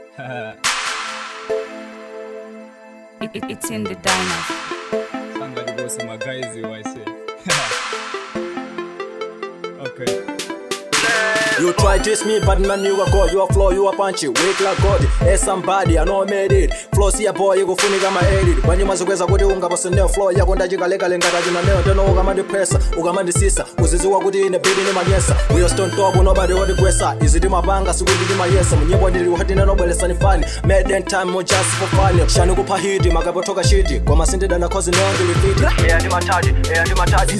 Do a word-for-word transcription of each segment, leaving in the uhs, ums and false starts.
it, it, it's in the dynasty. Somebody go see my guys, you I say. Okay. You try test me, but man, you a god, you a flow, you a punchy. Wake like God, hey somebody, I know I made it. Flow see a boy, you go funny got my edit. When you must go to unga was a nail floor, you gonna jiggle leg and got in a nail, don't know Ugama the press, Ugama the sister, was this what good in the building in my yes. We are stone top, nobody what the guessa. Is it in my banga, so good in my yes. When you want to do in a noble sunny fun, made then time more just for fun. Shanuko Pahidi, Magabotoka shitty, Goma Cindy than a cousin on the repeat. Yeah, my charge, yeah, my charge.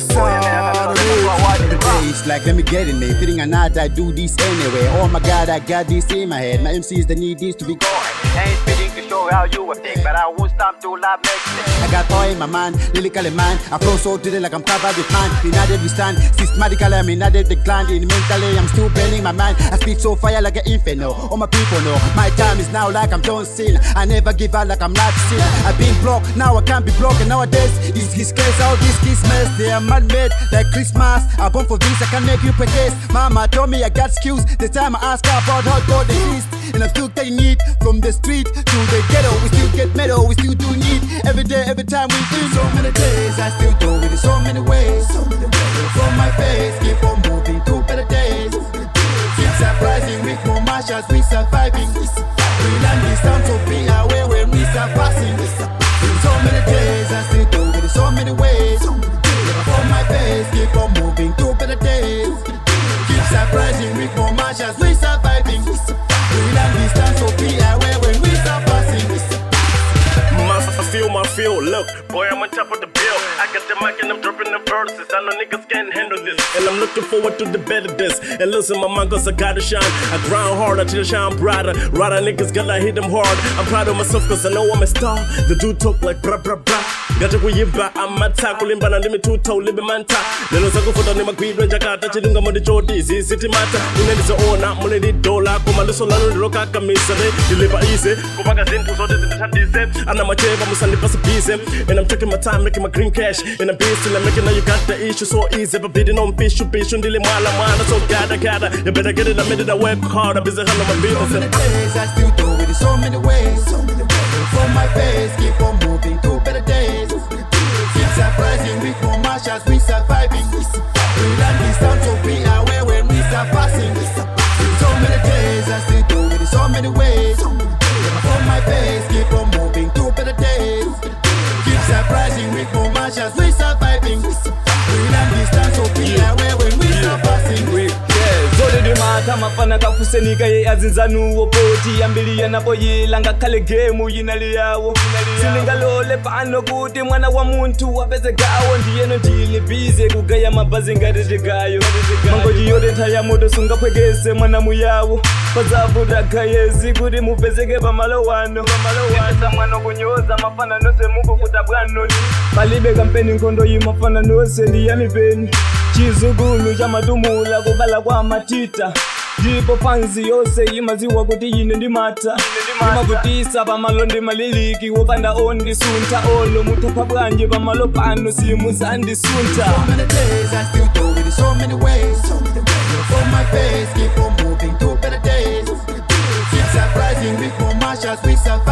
It's like let me get in there, fitting a knot, I do this anyway. Oh my god, I got this in my head. My M Cs that need this to be going. Ain't fitting to show how you would think, but I won't stop till I make it. I got oil in my man, lyrically man. I flow so today like I'm covered with man. In not every stand, systematically I'm in every gland. In mentally, I'm still burning my mind. I speak so fire like an inferno. All my people know my time is now like I'm John Cena. I never give out like I'm not seen. I've been blocked, now I can't be broken. Nowadays, it's his case, all these Christmas. They are man-made like Christmas. I born for this, I can make you protest. Mama told me I got skills. The time I ask her about how God exists, and I'm still getting it from the street to the ghetto. We still get metal, we still do need every day, every time we do. So many days, I still do it in so many ways. So many ways. From my face, keep on moving to better days. Keep surprising with more marshals, we surviving. We learn this time to be aware when we start passing. In so many days, I still do it in so many ways. From my face, keep on moving to better days. Keep surprising with more marshals, we surviving. We learn this time so be aware when we start passing. I feel my feel, look, boy, I'm on top of the bill. I got the mic and I'm dropping the verses. I know niggas can't handle this, and I'm looking forward to the better this. And listen, my man, cause I gotta shine. I grind harder till I shine brighter. Rider niggas gotta hit them hard. I'm proud of myself cause I know I'm a star. The dude talk like bra bra bra. Got to go yiba, I'm a tackle in Banana, me two toe, live manta. Little Sago for the name of Queen Jakarta, Chilunga Modi Jodi, City Mata. You know, it's all not Molly Dola, Commander Solano, Roca Camisade, deliver easy. Go back as in to sort of the and I'm a chair, I'm a Sunday pass a piece. And I'm taking my time, making my green cash. And I'm busy, and I'm making now you got the issue so easy. But bidding on fish, you fish, and dealing mala mana. So gada gada, you better get it, I made it, I work hard, I'm busy handling my business. So many days, I still do it in so many ways. So many ways. From my face, keep on moving to better days. Keep surprising with more marshals, we surviving. We learn this time to be aware when we start passing. In so many days, I still do it in so many ways. From my face, keep on moving to better days. Keep surprising with more marshals, we surviving. We learn this time to be aware when we start passing. Zode de mata mafana kafusenika ye azinzanu wopoti ambili yanapoyila ngakhale game yinali yawo siningalole pano kuti mwana wa muntu wapeze gawo ndiyeno ndili busy kugaya mabhazi ngati tigayo mangoji yode thaya moto sungaphwekese mwana muyawo pazavuta gayezi kuti mupezeke pamalo wano pamalo mwana kunyoza mafana nose mukukuta bwanoni palibe kampeni nkhondo yimafana nose ndiyamipeni chizukulu chamatumula kubala kwa matita ndipo fanzi yose imaziwa kuti yine ndimata imakutisa pamalo ndimaliliki wopanda ondisunta olo mutapha bwanje pamalo pano simuzandisunta. So many days I still do it in so many ways. From my face keep on moving to better days. Keep surprising with more marshals we survive.